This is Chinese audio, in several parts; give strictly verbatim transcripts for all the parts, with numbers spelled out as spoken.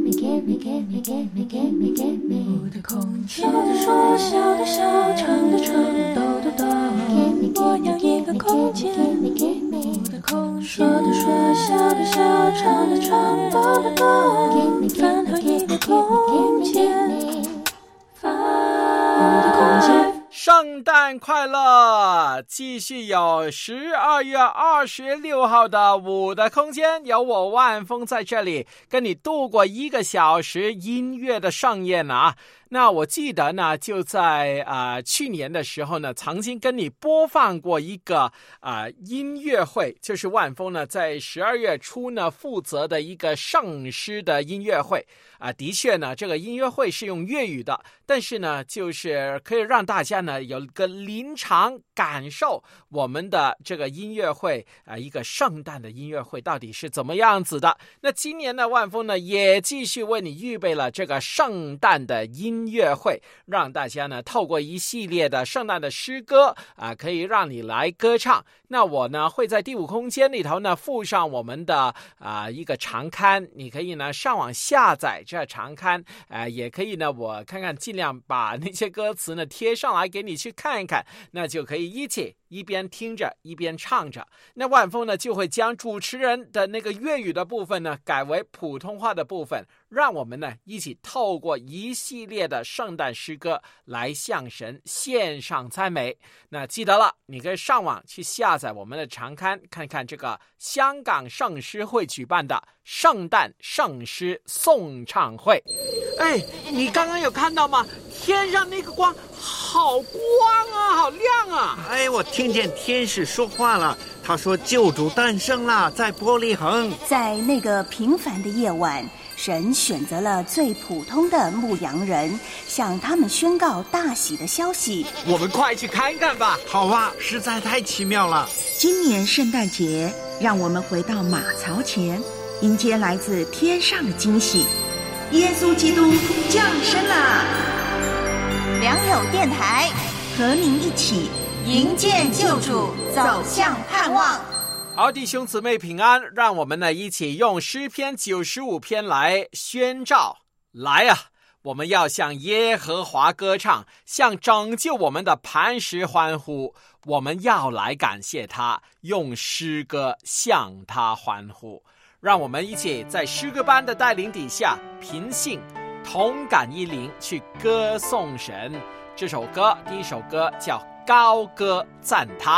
我的空间，小的说，小的笑，唱的唱，抖的抖。我要一个空间，我的空间，说的说，笑的笑，唱的唱，抖的抖。饭后一个空间，饭我的空间。 圣诞快乐！继续有十二月二十六号的我的空间，有我万峰在这里跟你度过一个小时音乐的盛宴啊。那我记得呢，就在呃去年的时候呢，曾经跟你播放过一个呃音乐会，就是万峰呢在十二月初呢负责的一个圣诗的音乐会啊、呃。的确呢，这个音乐会是用粤语的，但是呢，就是可以让大家呢有一个临场感受我们的这个音乐会啊、呃，一个圣诞的音乐会到底是怎么样子的。那今年呢，万峰呢也继续为你预备了这个圣诞的音乐会音乐会，让大家呢透过一系列的圣诞的诗歌啊、呃，可以让你来歌唱。那我呢会在第五空间里头呢附上我们的啊、呃、一个长刊，你可以呢上网下载这长刊，呃也可以呢我看看尽量把那些歌词呢贴上来给你去看一看，那就可以一起一边听着一边唱着。那万峰呢就会将主持人的那个粤语的部分呢改为普通话的部分，让我们呢一起透过一系列的圣诞诗歌来向神献上赞美。那记得了，你可以上网去下载我们的长刊，看看这个香港圣诗会举办的圣诞圣诗颂唱会。哎，你刚刚有看到吗？天上那个光好光啊，好亮啊！ 哎，我听见天使说话了，他说救主诞生了，在伯利恒。 在那个平凡的夜晚，神选择了最普通的牧羊人，向他们宣告大喜的消息。 我们快去看看吧。 好啊，实在太奇妙了。 今年圣诞节，让我们回到马槽前，迎接来自天上的惊喜。耶稣基督降生了。 良友电台和您一起迎接救主，走向盼望。 好，弟兄姊妹平安，让我们呢一起用诗篇九十五篇来宣召。来啊，我们要向耶和华歌唱，向拯救我们的磐石欢呼。我们要来感谢他，用诗歌向他欢呼。让我们一起在诗歌班的带领底下，平信同感一灵，去歌颂神。这首歌，第一首歌叫《高歌赞他》。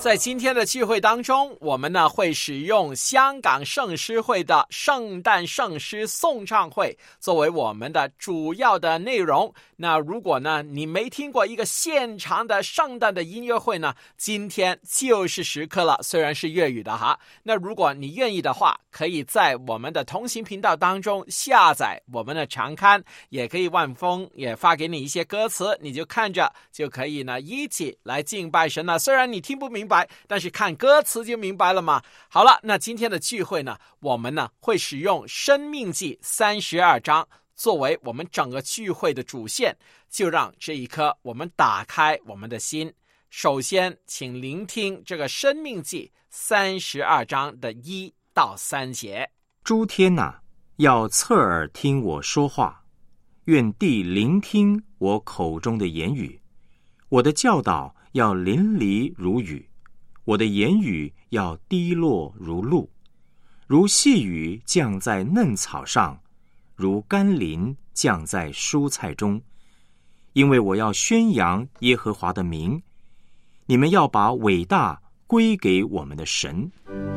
在今天的聚会当中，我们呢会使用香港圣诗会的圣诞圣诗颂唱会作为我们的主要的内容。那如果呢你没听过一个现场的圣诞的音乐会呢，今天就是时刻了，虽然是粤语的哈。那如果你愿意的话，可以在我们的同行频道当中下载我们的常刊，也可以万峰也发给你一些歌词，你就看着就可以呢一起来敬拜神了。虽然你听不明白，但是看歌词就明白了嘛。好了，那今天的聚会呢，我们呢会使用申命记三十二章作为我们整个聚会的主线，就让这一刻我们打开我们的心。首先请聆听这个申命记三十二章的一到三节。 诸天哪，要侧耳听我说话，愿地聆听我口中的言语。我的教导要淋漓如雨，我的言语要滴落如露，如细雨降在嫩草上，如甘霖降在蔬菜中。因为我要宣扬耶和华的名，你们要把伟大归给我们的神。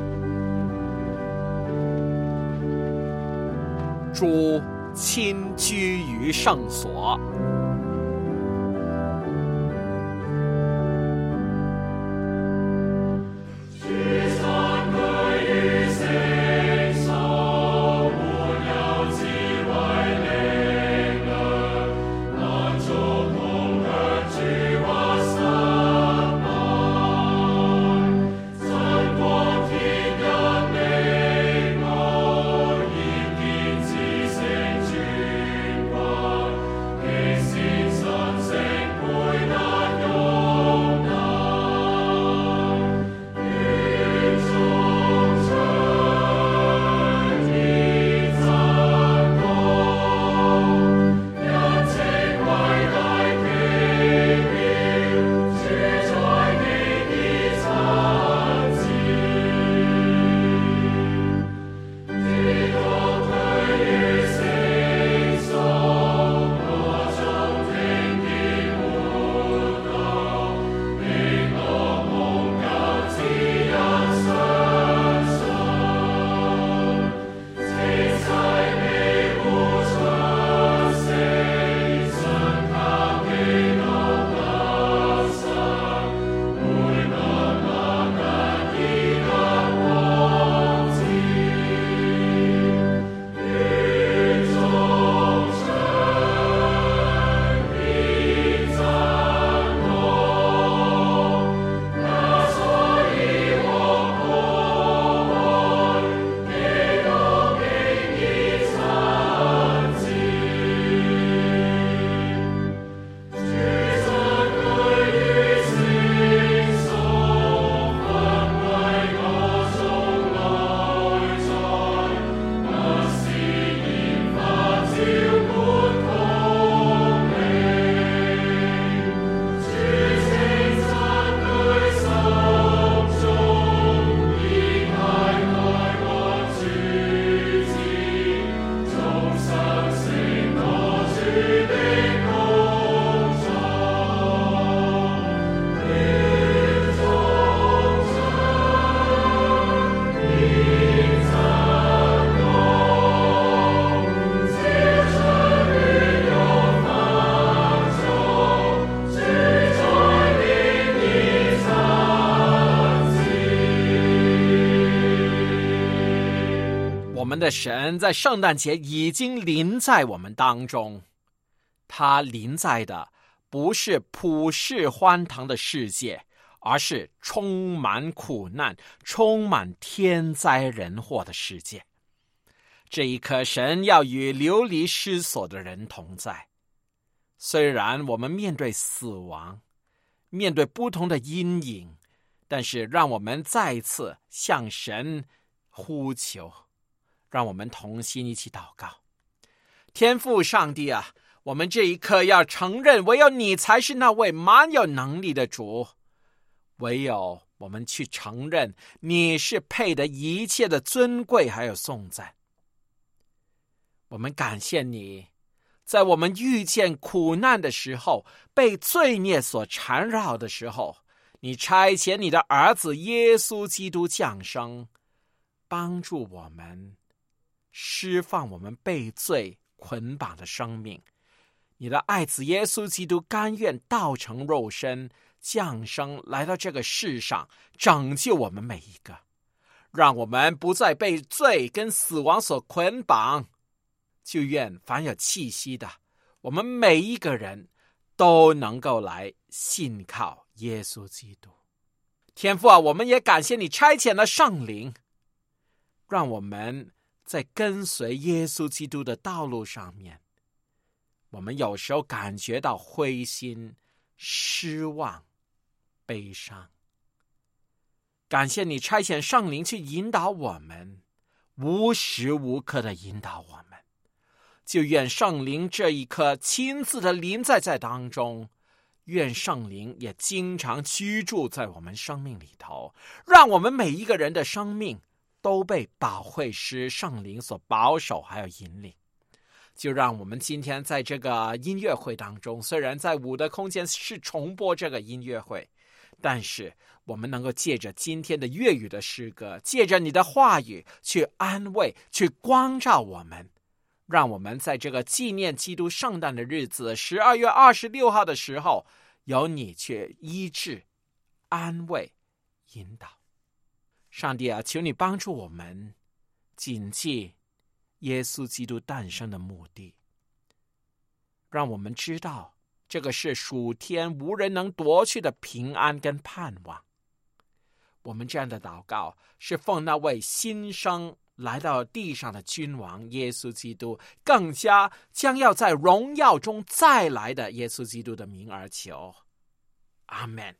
主亲居于圣所，我们的神在圣诞节已经临在我们当中，他临在的不是普世欢腾的世界，而是充满苦难、充满天灾人祸的世界。这一刻，神要与流离失所的人同在。虽然我们面对死亡，面对不同的阴影，但是让我们再一次向神呼求，让我们同心一起祷告。天父上帝啊，我们这一刻要承认，唯有你才是那位蛮有能力的主，唯有我们去承认你是配得一切的尊贵还有颂赞。我们感谢你，在我们遇见苦难的时候，被罪孽所缠绕的时候， 你差遣你的儿子耶稣基督降生，帮助我们，释放我们被罪捆绑的生命。你的爱子耶稣基督甘愿道成肉身，降生来到这个世上，拯救我们每一个，让我们不再被罪跟死亡所捆绑。就愿凡有气息的，我们每一个人都能够来信靠耶稣基督。天父啊，我们也感谢你差遣了圣灵，让我们在跟随耶稣基督的道路上面，我们有时候感觉到灰心、失望、悲伤。感谢你差遣圣灵去引导我们，无时无刻的引导我们。就愿圣灵这一刻亲自的临在在当中，愿圣灵也经常居住在我们生命里头，让我们每一个人的生命都被保惠师圣灵所保守还有引领。就让我们今天在这个音乐会当中，虽然在五的空间是重播这个音乐会，但是我们能够借着今天的粤语的诗歌，借着你的话语去安慰，去光照我们，让我们在这个纪念基督圣诞的日子十二月二十六号的时候，由你去医治、安慰、引导。上帝啊，求你帮助我们谨记耶稣基督诞生的目的，让我们知道这个是属天无人能夺去的平安跟盼望。我们这样的祷告是奉那位新生来到地上的君王耶稣基督，更加将要在荣耀中再来的耶稣基督的名而求。阿们。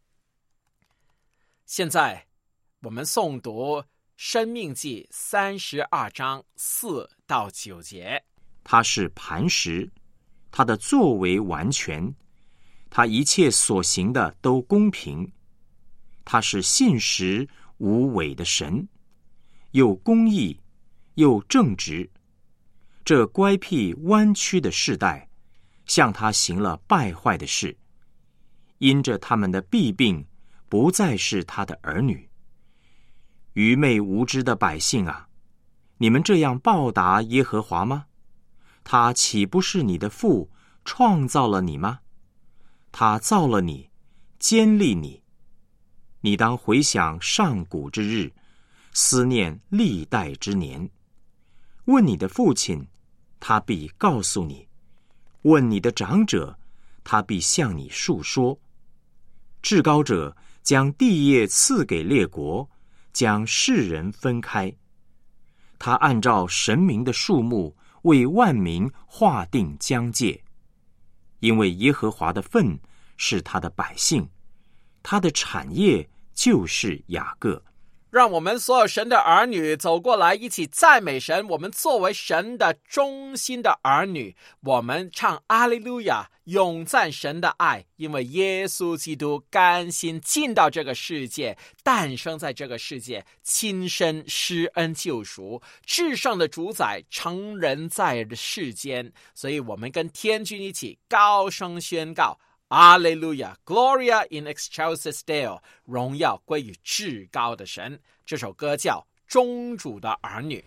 现在我们诵读申命记三十二章四到九节。 他是磐石，他的作为完全，他一切所行的都公平。他是信实无伪的神，又公义又正直。这乖僻弯曲的世代，向他行了败坏的事，因着他们的弊病，不再是他的儿女。愚昧无知的百姓啊，你们这样报答耶和华吗？他岂不是你的父创造了你吗？他造了你，坚立你。你当回想上古之日，思念历代之年。问你的父亲，他必告诉你；问你的长者，他必向你述说。至高者将地业赐给列国，将世人分开。他按照神明的数目为万民划定疆界，因为耶和华的份是他的百姓，他的产业就是雅各。 让我们所有神的儿女走过来，一起赞美神。我们作为神的忠心的儿女，我们唱阿利路亚，永赞神的爱，因为耶稣基督甘心进到这个世界，诞生在这个世界，亲身施恩救赎，至圣的主宰成人在世间。所以我们跟天君一起高声宣告阿利路亚 Gloria in excelsis Deo， 荣耀归于至高的神。这首歌叫忠主的儿女。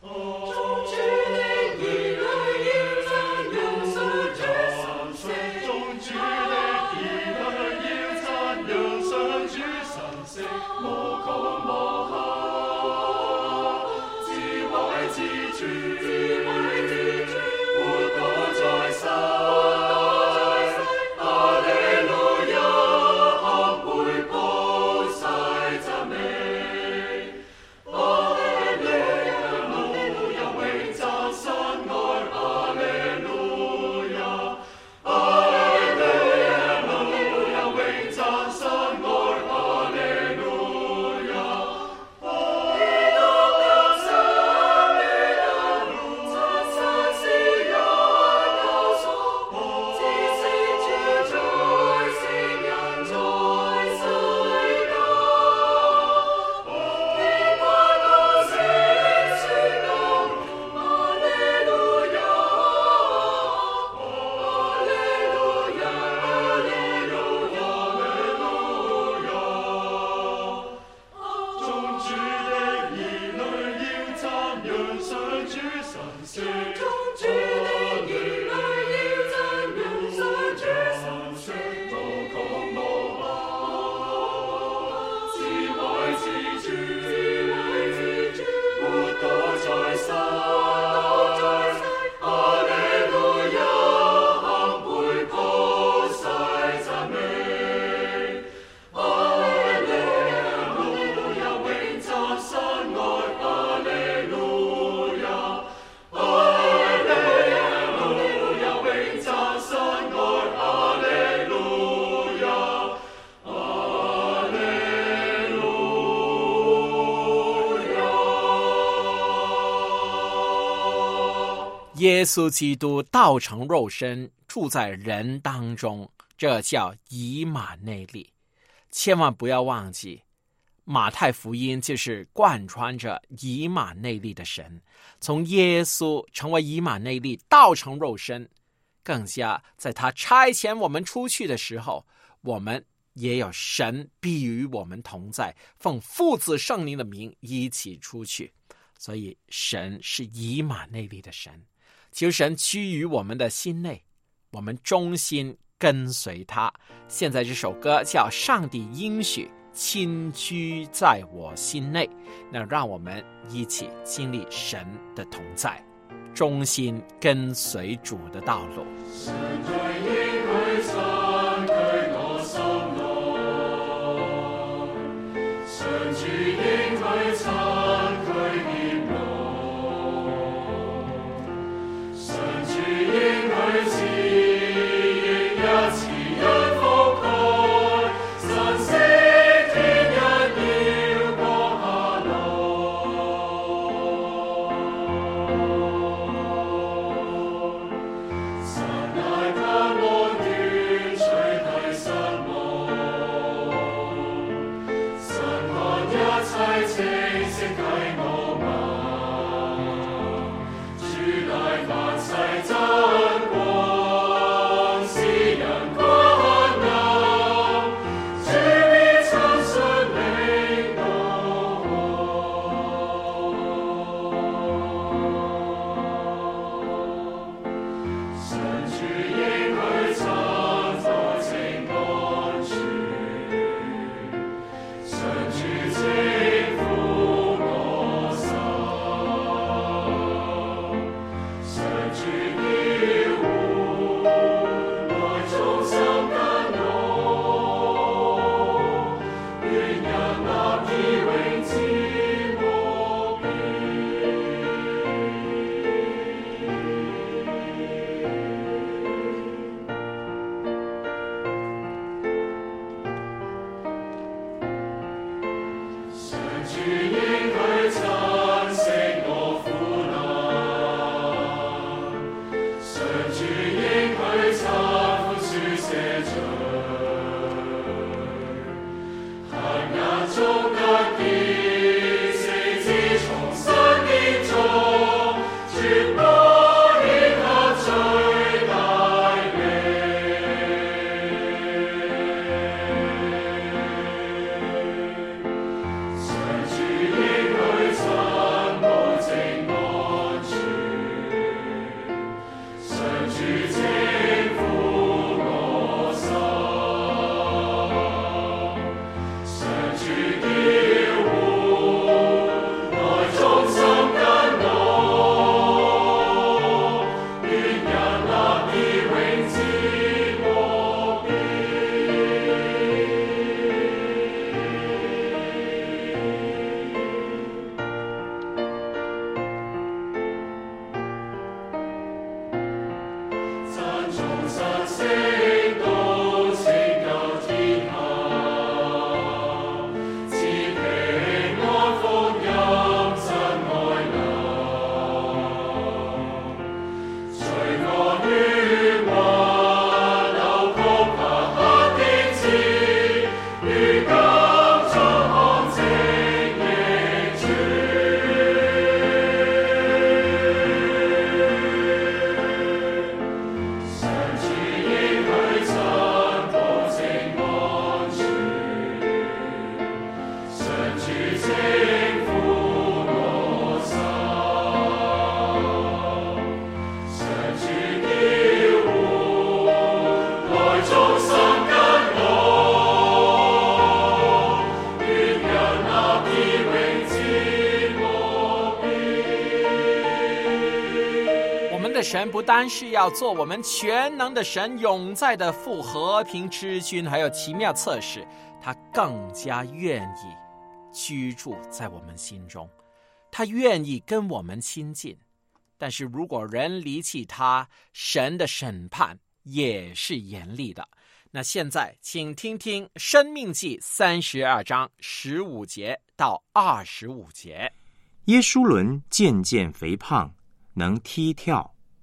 耶稣基督道成肉身，住在人当中，这叫以马内利。千万不要忘记，马太福音就是贯穿着以马内利的神，从耶稣成为以马内利，道成肉身，更加在他差遣我们出去的时候，我们也有神必与我们同在，奉父子圣灵的名一起出去。所以神是以马内利的神，求神居于我们的心内，我们忠心跟随他。现在这首歌叫上帝应许亲居在我心内，那让我们一起经历神的同在，忠心跟随主的道路。 神在應許親居我心內，常住應許親居孽內，常住應許自應一詞一覆蓋，神色天一要降下來。神大家安斷取替失望，神看一切清晰計我盲，主大萬世真光，使人關暗，主必親率領導航。常住應許親在情安處，常住稱呼我心，常住叫喚來忠心跟我，願人立意永知我變。常住應許親息我苦難，常住應許親寬恕赦罪，行眼中得見四肢重新建造，絕不顯刻最大力。常住應許親保證安全，常住稱呼我心，常住叫喚來忠心跟我，願人立意永知我變。讚頌神聖道拯救天下，賜平安福音真愛流，罪惡冤屈扭曲憑黑的字，如今作看正逆轉。常住應許親保證安全，常住稱呼我心，常住叫喚來忠心跟我，願人立意永知我變。 我们的神不单是要做我们全能的神，永在的父，和平之君，还有奇妙测试，他更加愿意居住在我们心中，他愿意跟我们亲近。但是如果人离弃他，神的审判也是严厉的。那现在请听听申命记三十二章十五节到二十五节。 耶书伦渐渐肥胖，能踢跳，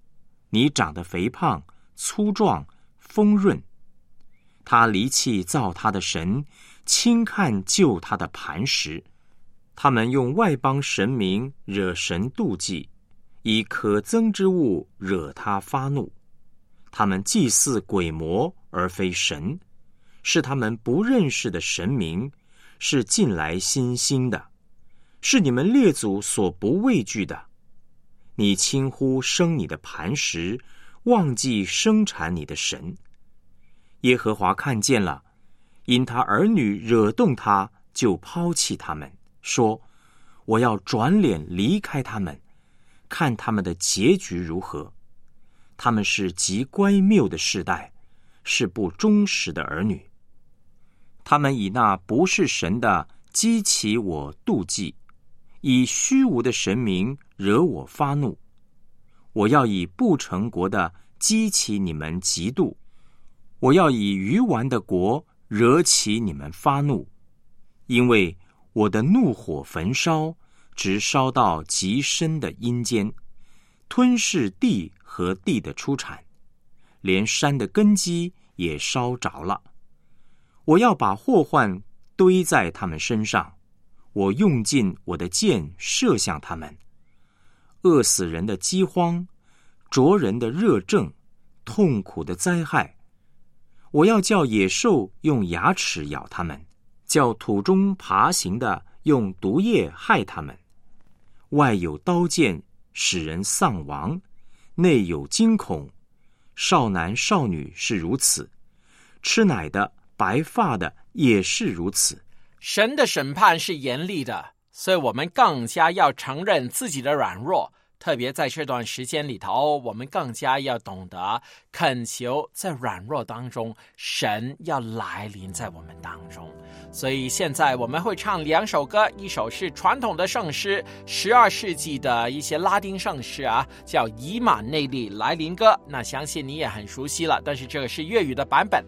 你长得肥胖、粗壮、丰润。他离弃造他的神，轻看救他的磐石。他们用外邦神明惹神妒忌，以可憎之物惹他发怒。他们祭祀鬼魔而非神，是他们不认识的神明，是近来新兴的，是你们列祖所不畏惧的。你轻忽生你的磐石，忘记生产你的神。耶和华看见了，因他儿女惹动他，就抛弃他们，说：我要转脸离开他们，看他们的结局如何。他们是极乖谬的世代，是不忠实的儿女。他们以那不是神的激起我妒忌，以虚无的神明惹我发怒。我要以不成国的激起你们嫉妒，我要以愚顽的国惹起你们发怒，因为我的怒火焚烧，直烧到极深的阴间，吞噬地和地的出产，连山的根基也烧着了。我要把祸患堆在他们身上，我用尽我的箭射向他们。饿死人的饥荒，灼人的热症，痛苦的灾害。我要叫野兽用牙齿咬他们，叫土中爬行的用毒液害他们。外有刀剑，使人丧亡；内有惊恐，少男少女是如此，吃奶的、白发的也是如此。 神的审判是严厉的，所以我们更加要承认自己的软弱。特别在这段时间里头，我们更加要懂得恳求，在软弱当中，神要来临在我们当中。所以现在我们会唱两首歌，一首是传统的圣诗，十二世纪的一些拉丁圣诗啊，叫《以马内利来临歌》，那相信你也很熟悉了，但是这个是粤语的版本。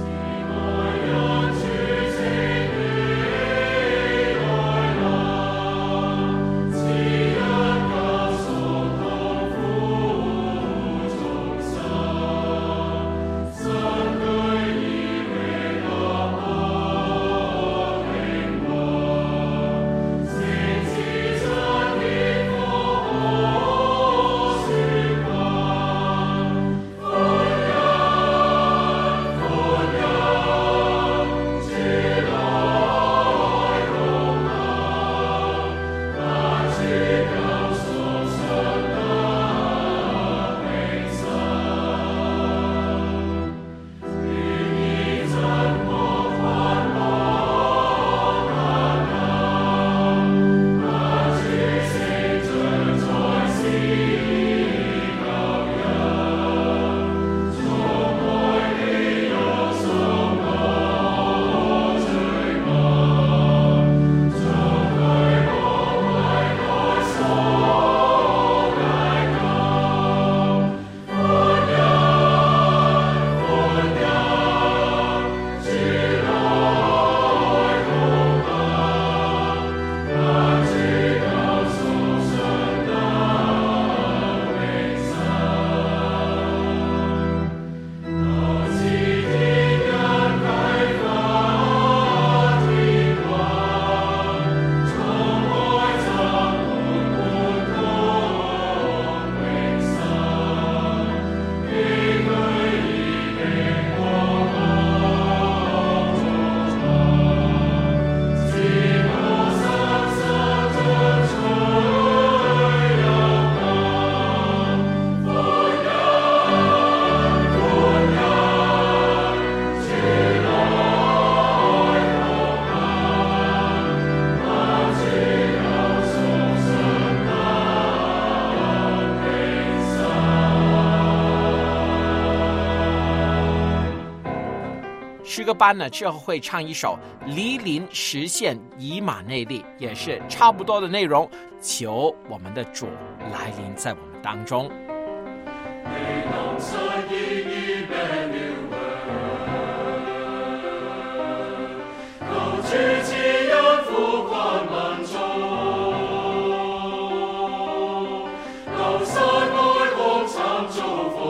诗歌班呢之后会唱一首离临实现以马内利，也是差不多的内容，求我们的主来临在我们当中。 走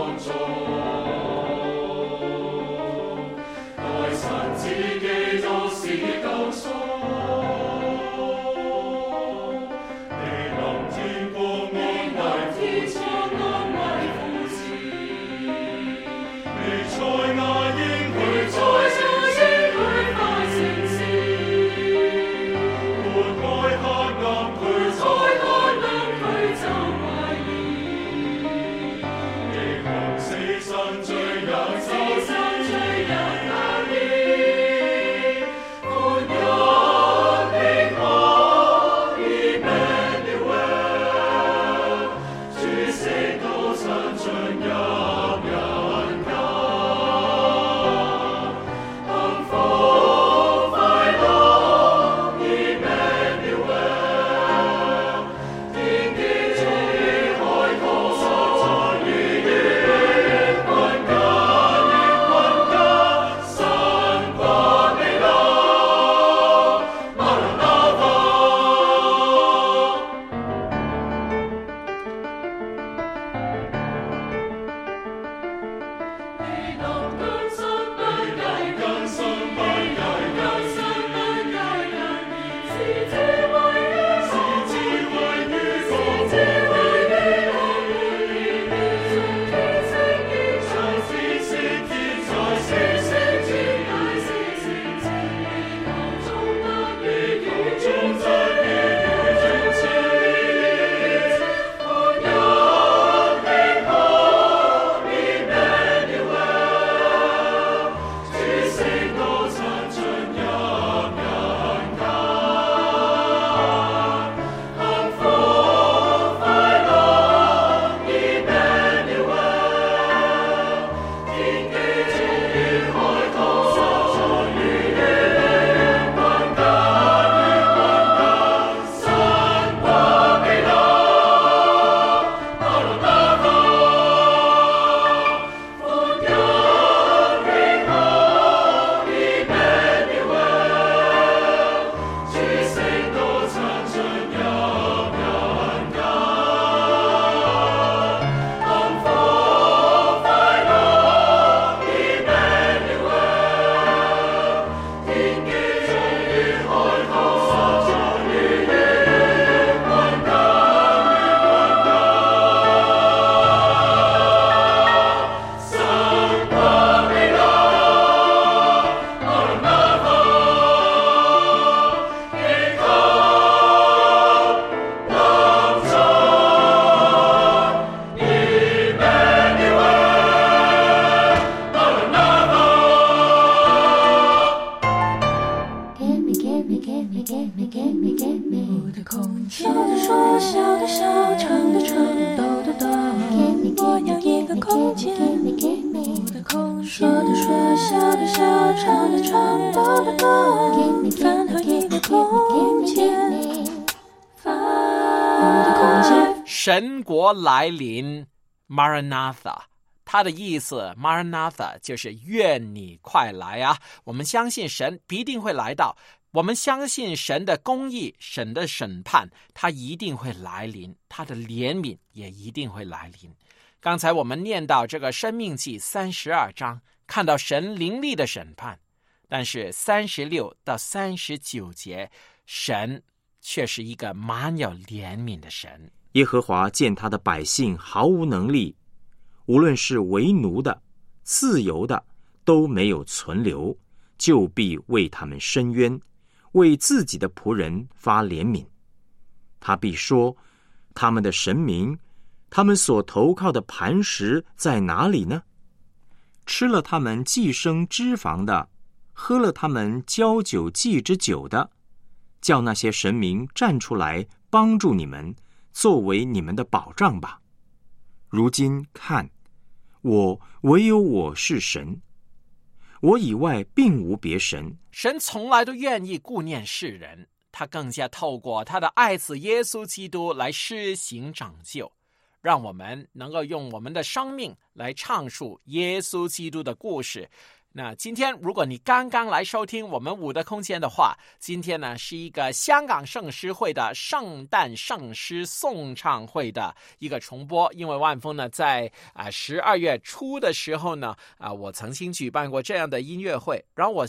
说的说，笑的笑，唱的唱，抖的抖，饭后一个空间，饭的空间。 神国来临 Maranatha， 它的意思 Maranatha 就是愿你快来啊！我们相信神必定会来到，我们相信神的公义，神的审判，它一定会来临，他的怜悯也一定会来临。刚才我们念到这个申命记三十二章，看到神凌厉的审判，但是三十六到三十九节，神却是一个满有怜悯的神。 耶和华见他的百姓毫无能力，无论是为奴的、自由的，都没有存留，就必为他们伸冤，为自己的仆人发怜悯。他必说，他们的神明，他们所投靠的磐石在哪里呢？吃了他们寄生脂肪的，喝了他们浇酒祭之酒的，叫那些神明站出来帮助你们，作为你们的保障吧。如今看，我唯有我是神，我以外并无别神。 神从来都愿意顾念世人，他更加透过他的爱子耶稣基督来施行拯救，让我们能够用我们的生命来唱述耶稣基督的故事。那今天如果你刚刚来收听我们五的空间的话，今天呢是一个香港圣诗会的圣诞圣诗颂唱会的一个重播。因为万峰呢在啊十二月初的时候呢啊我曾经举办过这样的音乐会，然后我想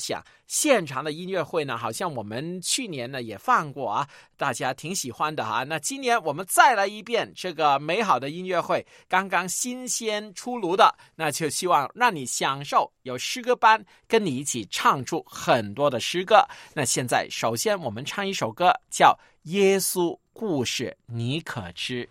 现场的音乐会呢，好像我们去年呢也放过啊，大家挺喜欢的哈。那今年我们再来一遍这个美好的音乐会，刚刚新鲜出炉的，那就希望让你享受有诗歌班跟你一起唱出很多的诗歌。那现在首先我们唱一首歌，叫《耶稣故事你可知》。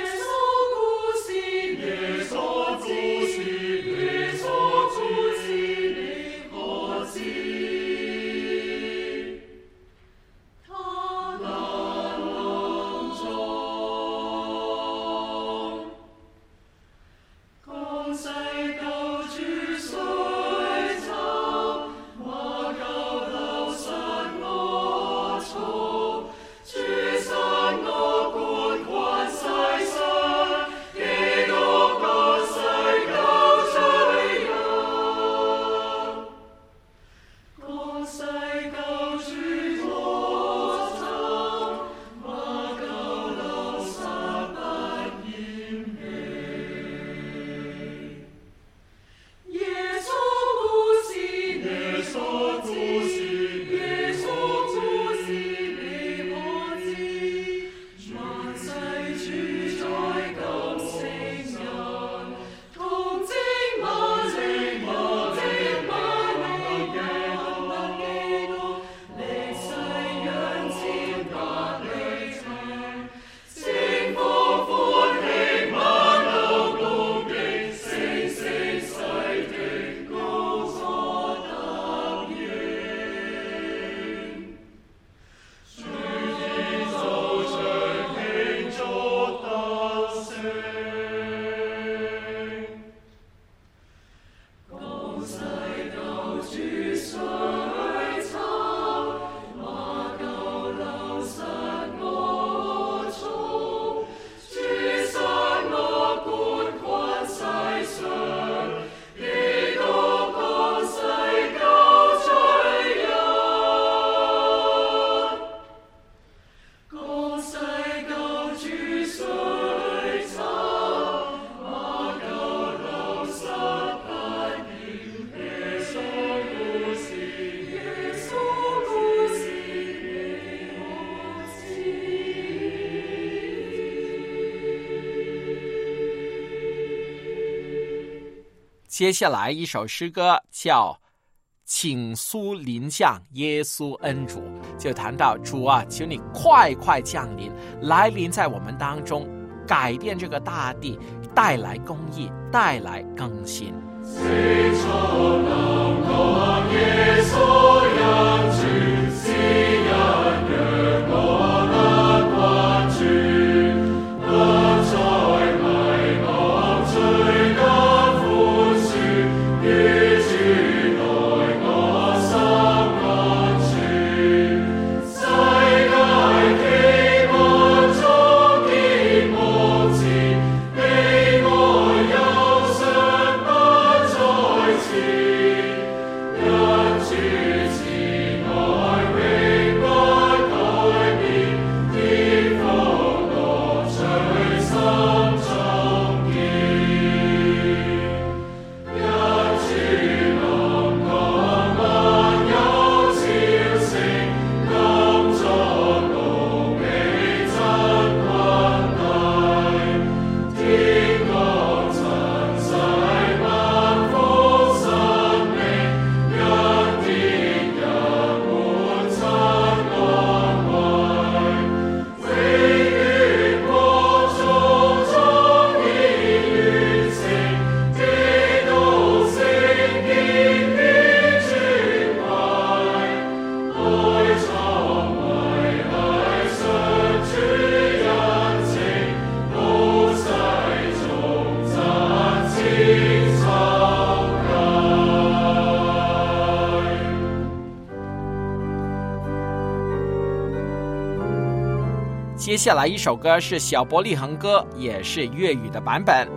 接下来一首诗歌叫请苏临降耶稣恩主，就谈到主啊，求你快快降临，来临在我们当中，改变这个大地，带来公义，带来更新。谁愁能够耶稣养子，西安人我的关注，我在埋我最高福事，一直来我心安住，世界期望中的目前，你我有神不再次，因主慈愛永不改變，天父我最心中見，因主能降萬有朝聖，工作勞美真關係，天國塵世萬福生命，因天人滿親安慰，永遠國中終已完成，基督聖潔血尊貴，愛藏遺喺上主恩情，普世眾讚千秋計。接下来一首歌是小伯利恒歌，也是粤语的版本。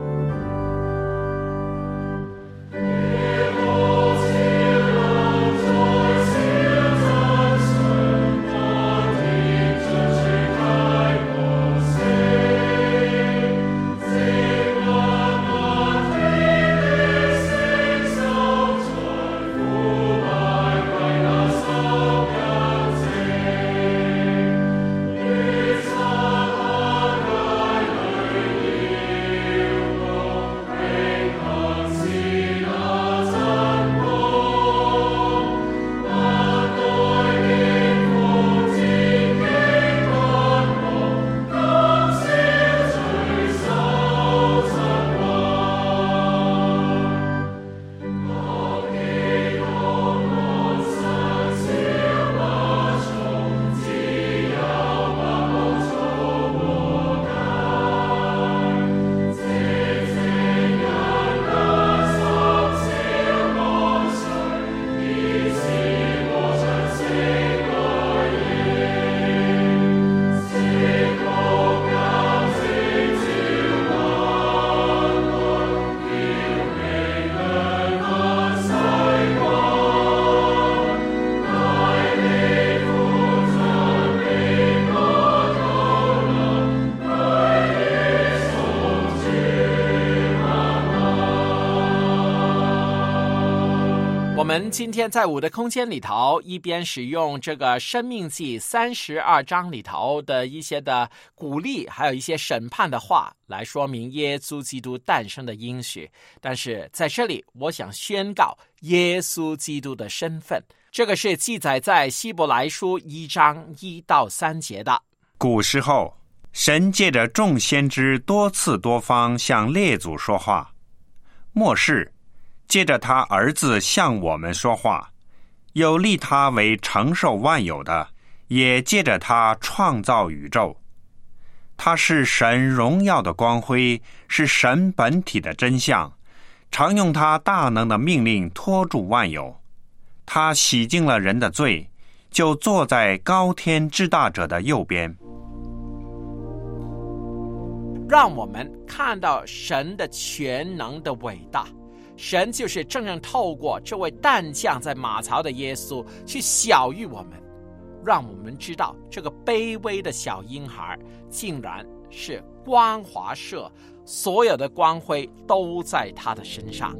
们今天在我的空间里头，一边使用这个申命记三十二章里头的一些的鼓励，还有一些审判的话来说明耶稣基督诞生的应许。但是在这里我想宣告耶稣基督的身份，这个是记载在希伯来书一章一到三节的。 古时候，神借着众先知多次多方向列祖说话，末世借着他儿子向我们说话，又立他为承受万有的，也借着他创造宇宙。他是神荣耀的光辉，是神本体的真相，常用他大能的命令托住万有。他洗净了人的罪，就坐在高天至大者的右边。 让我们看到神的全能的伟大。神就是正正透过这位诞降在马槽的耶稣去晓谕我们，让我们知道这个卑微的小婴孩竟然是光华射，所有的光辉都在他的身上。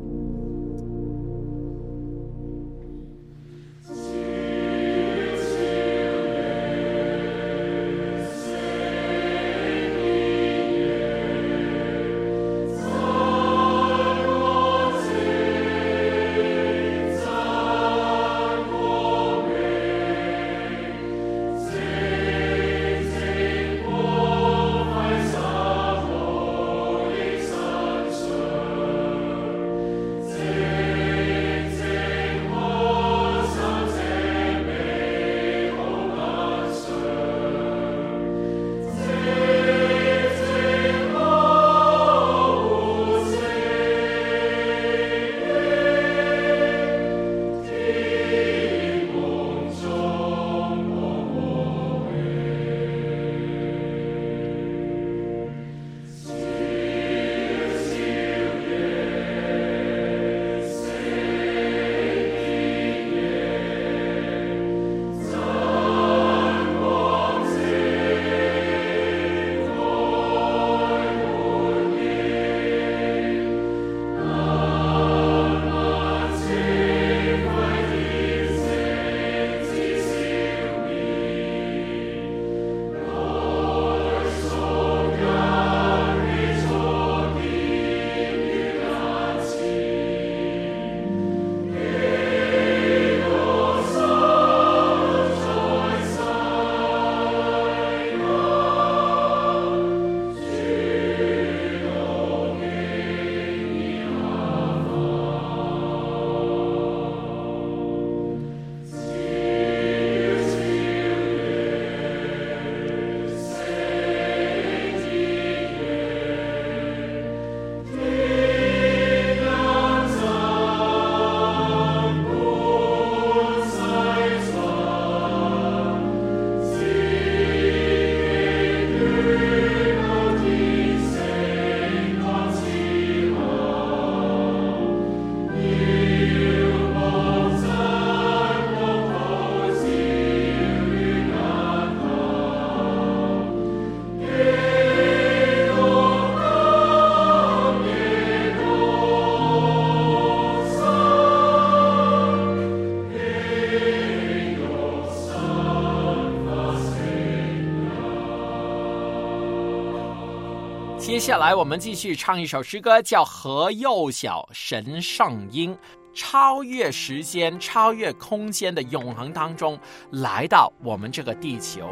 接下来我们继续唱一首诗歌，叫《何幼小神圣婴》，超越时间，超越空间的永恒当中，来到我们这个地球。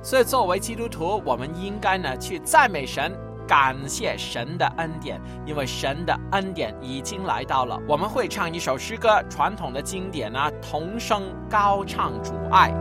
所以作为基督徒，我们应该呢去赞美神，感谢神的恩典，因为神的恩典已经来到了。我们会唱一首诗歌，传统的经典啊，同声高唱主爱。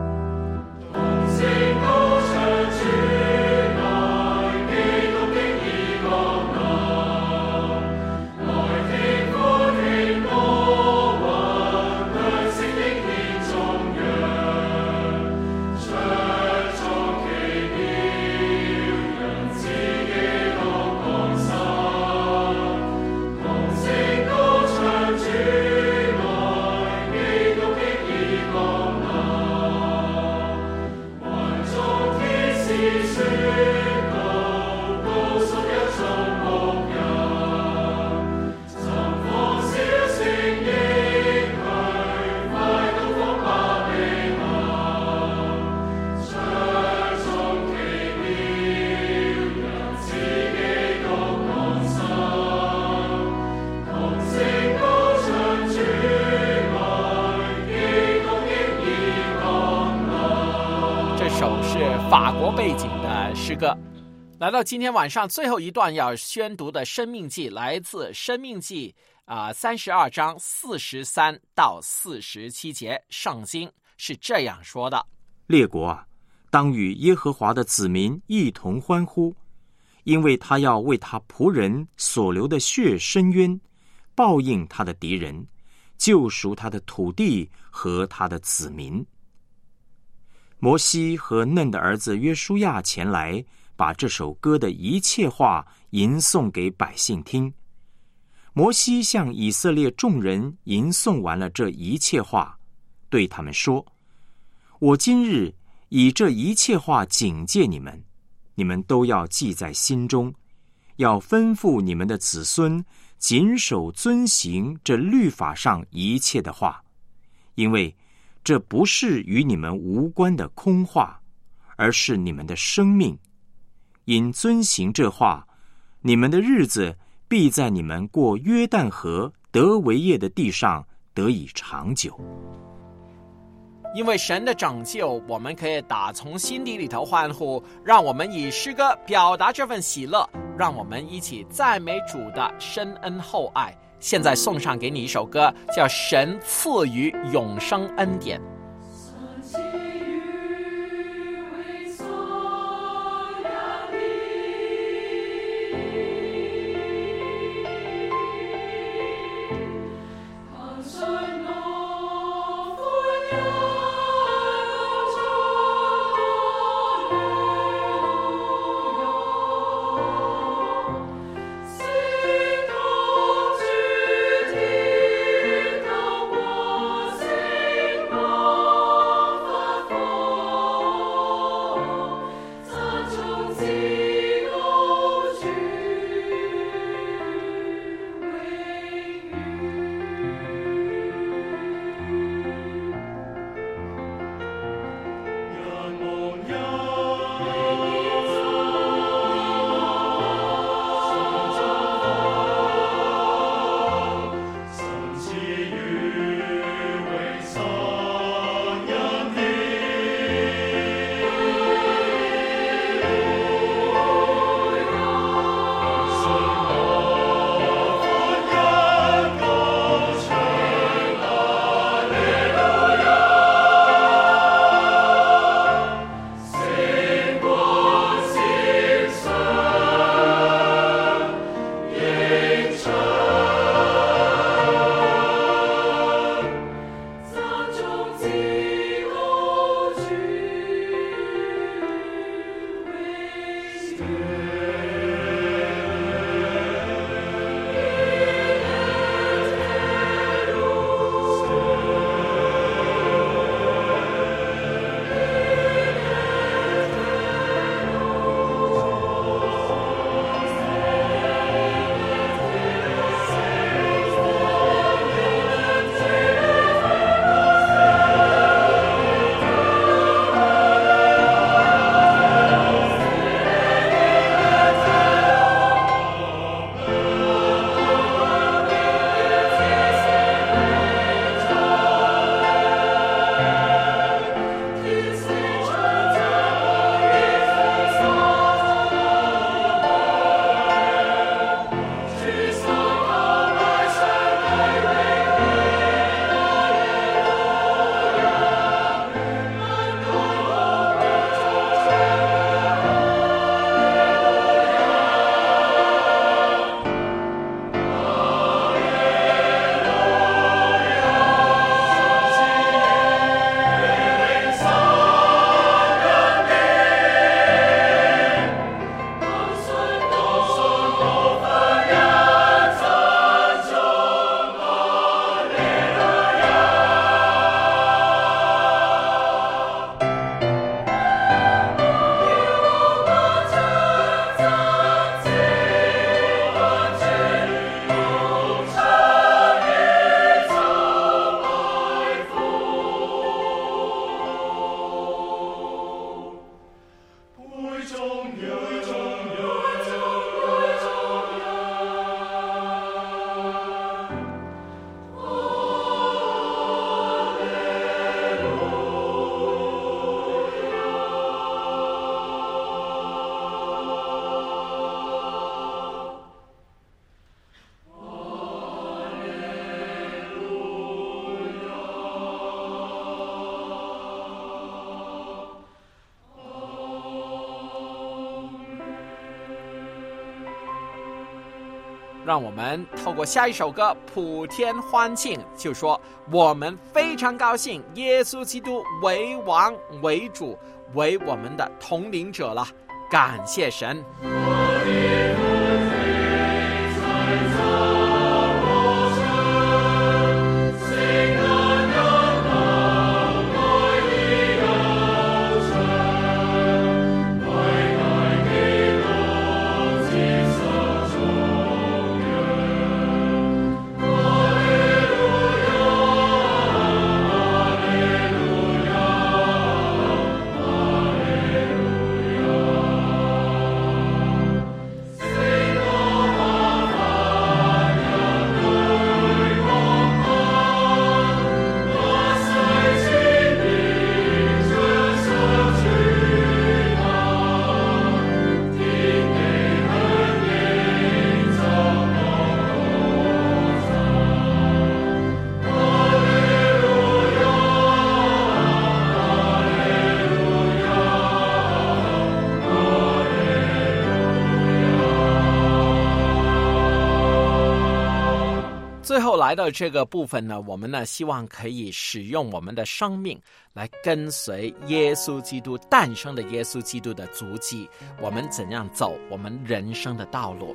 法国背景的诗歌。来到今天晚上最后一段要宣读的《申命记》，来自《申命记》啊三十二章四十三到四十七节，圣经是这样说的： 列国啊，当与耶和华的子民一同欢呼，因为他要为他仆人所流的血伸冤，报应他的敌人，救赎他的土地和他的子民。摩西和嫩的儿子约书亚前来，把这首歌的一切话吟诵给百姓听。摩西向以色列众人吟诵完了这一切话，对他们说：我今日以这一切话警戒你们，你们都要记在心中，要吩咐你们的子孙谨守遵行这律法上一切的话，因为这不是与你们无关的空话，而是你们的生命。因遵行这话，你们的日子必在你们过约旦河得为业的地上得以长久。 因为神的拯救，我们可以打从心底里头欢呼，让我们以诗歌表达这份喜乐，让我们一起赞美主的深恩厚爱。现在送上给你一首歌，叫《神赐予永生恩典》。 Oh 让我们透过下一首歌普天欢庆，就说我们非常高兴耶稣基督为王为主为我们的统领者了，感谢神。最后来到这个部分呢，我们呢希望可以使用我们的生命来跟随耶稣基督诞生的耶稣基督的足迹，我们怎样走我们人生的道路。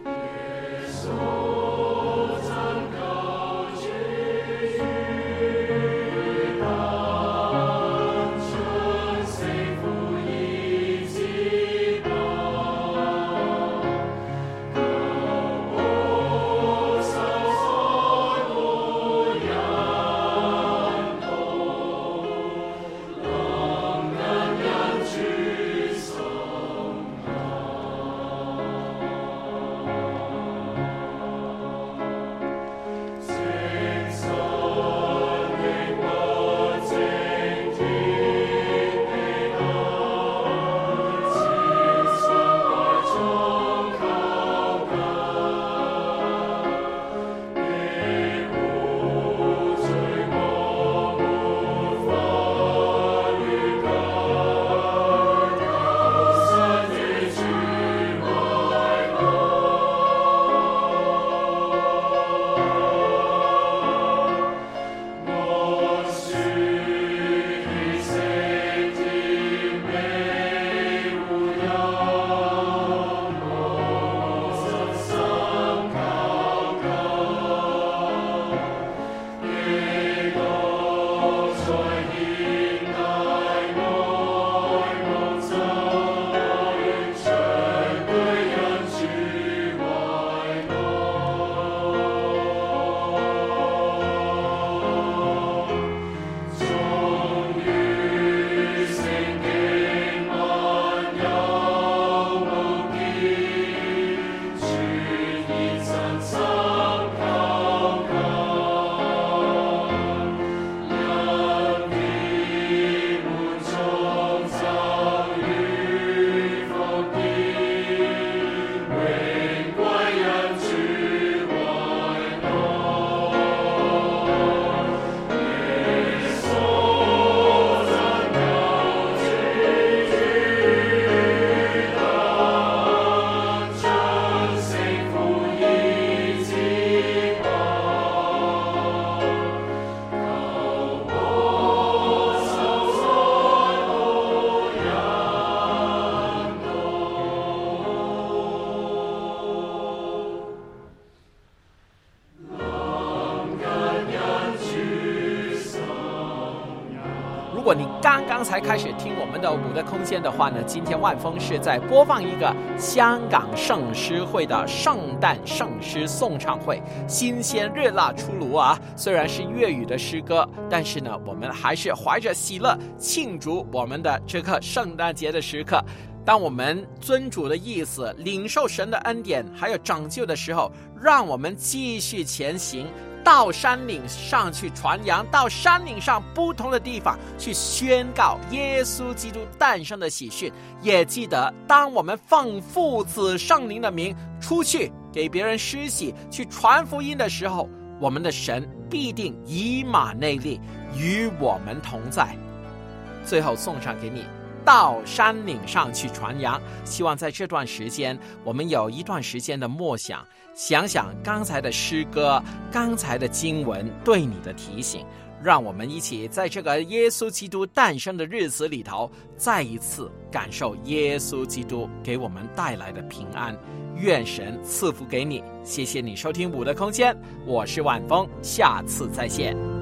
如果你刚刚才开始听我们的五的空间的话呢，今天万峰是在播放一个香港圣诗会的圣诞圣诗颂唱会，新鲜热辣出炉啊！虽然是粤语的诗歌，但是呢，我们还是怀着喜乐庆祝我们的这个圣诞节的时刻。当我们尊主的意思，领受神的恩典还有拯救的时候，让我们继续前行，到山岭上去传扬，到山岭上不同的地方去宣告耶稣基督诞生的喜讯。也记得当我们奉父子圣灵的名出去给别人施洗，去传福音的时候，我们的神必定以马内利，与我们同在。最后送上给你到山岭上去传扬。希望在这段时间，我们有一段时间的默想，想想刚才的诗歌，刚才的经文对你的提醒，让我们一起在这个耶稣基督诞生的日子里头，再一次感受耶稣基督给我们带来的平安。愿神赐福给你。谢谢你收听我的空间，我是晚风，下次再见。